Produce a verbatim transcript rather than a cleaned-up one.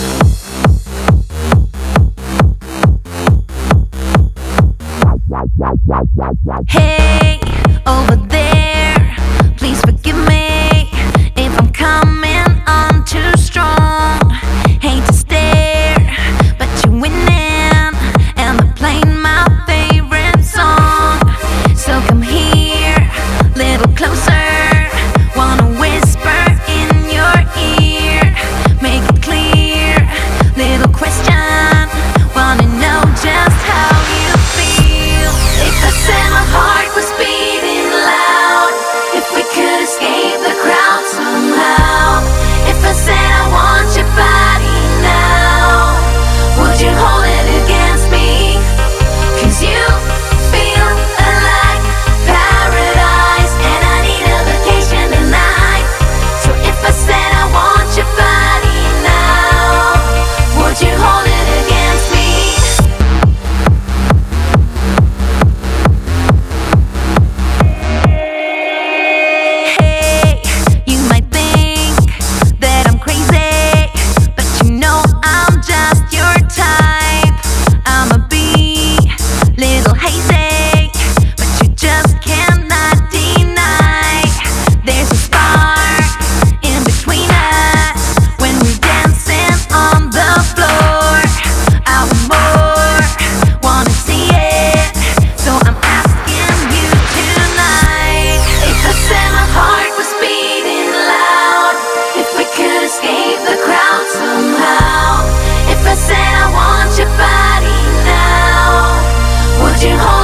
Hey, over there, please forgive me if I'm coming on too strong. Hate to stare, but you're winning, and they're playing my favorite song. So come here, little closer, wanna whisper in your ear, make it clear, little question, wanna know just how you feel. If I said my heart was beating loud, if we could escape the crowd somehow, if I said I want your body now, would you hold it against me? 'Cause you feel like paradise, and I need a vacation tonight. So if I said I want your body now, would you hold it against me? Hey, you might think that I'm crazy, but you know I'm just your type. I'm a bee, little hazy, but you just cannot deny. There's a spark in between us when we're dancing on the floor. I want more, wanna see it, so I'm asking you tonight. If I said my heart was beating loud, if we could escape the crowd somehow, if I said I want your body now, would you hold